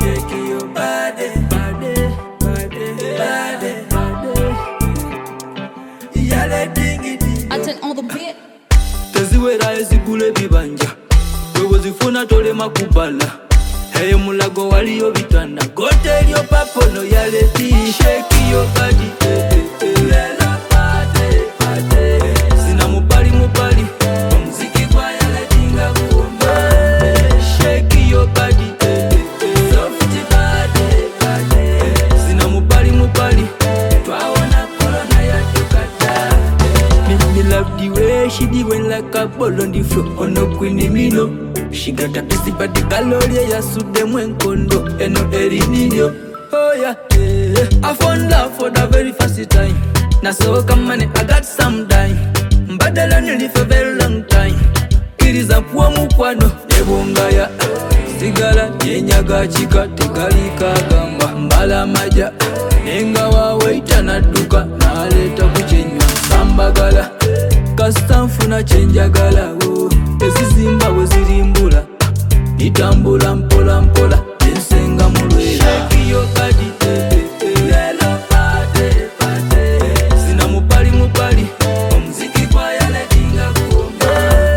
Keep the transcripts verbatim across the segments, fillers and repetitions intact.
shake your body, body, body, body, body. Yale dingy dingy. I turn on the beat. Teziwera ezigule bibanja wewe zifuna tole makubala. Hey mulago waliyo bitanda gote elyo papono yale di shake your body, eh, eh, eh. Lela pate pate sina mubali mubali muziki kwa yale dinga kuomba. Shake your body, eh, eh, eh. Soft body body sina mubali mubali twaona corona ya tukata. Me, me love the way she did when like a ball on the floor on no queen mino. She got a busy body calorie ya sude mwenkondo eno erinilio. Oh yeah, yeah. I found love for the very first time. Na so come money I got some time. Mbadala nili for very long time. Kiriza puwa mukwano ebonga ya sigala yenyaga chika tegalika gamba mbala maja nenga waweita na duka na aleta kuchenywa sambagala kastanfuna chenjagala. Oh ezizimba wezirimbula nitambula mpola mpola ensenga mulwera. Shake your body, eh, eh, eh. Lelo pate pate sina mupali mupali omuziki kwa yale dinga kuomba.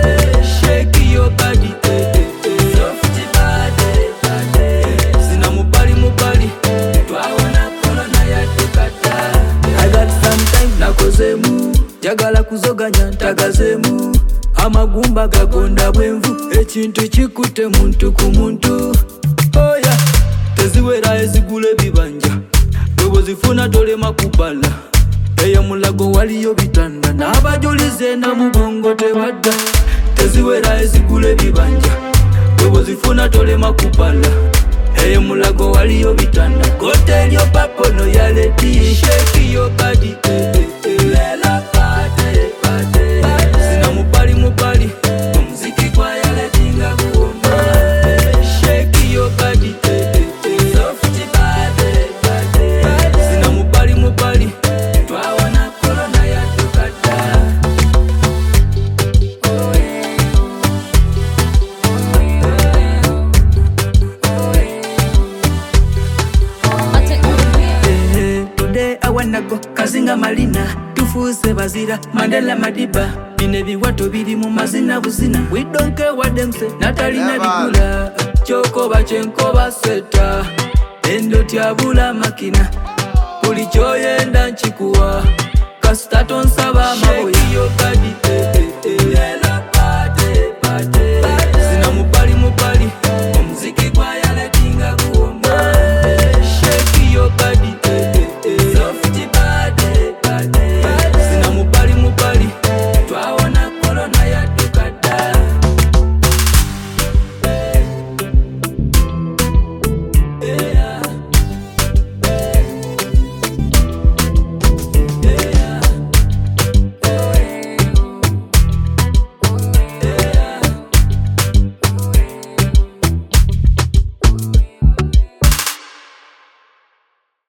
Shake your body, eh, eh, eh. Soft body body sina mupali mupali twaona corona ya tukata. I got some time nakozemu jagala kuzoganya ntagazemu amagumba gagonda bwenvu ekintu kikute muntu ku muntu. Oh yeah, teziwera ezigule bibanja wewe zifuna tole makubala. Eyo mulago waliyo bitanda n'abajulize na mugongo tebadda. Teziwera ezigule bibanja wewe zifuna tole makubala. Eyo mulago waliyo bitanda gote elyo papono yale di shake your body, eh, eh, eh. Lela pate pate sina mupali mupali omuziki kwa yale dinga kuomba. Shake your body, eh, eh, eh. Soft body body sina mupali mupali twaona corona ya tukata. Oh yeah, I turn on the beat. eh, eh. Today I wanna go kazinga malina tufuse bazira Mandela Madiba bine biwato biri mu mazina buzina. We don't care what them say natalina bikula chokoba chenkoba seta endo tyabula makina buli kyoyenda nkikuwa kasita tonsaba maboya. Shake your body, eh, eh, eh. Lela pate pate sina mupali mupali omuziki kwa yale dinga.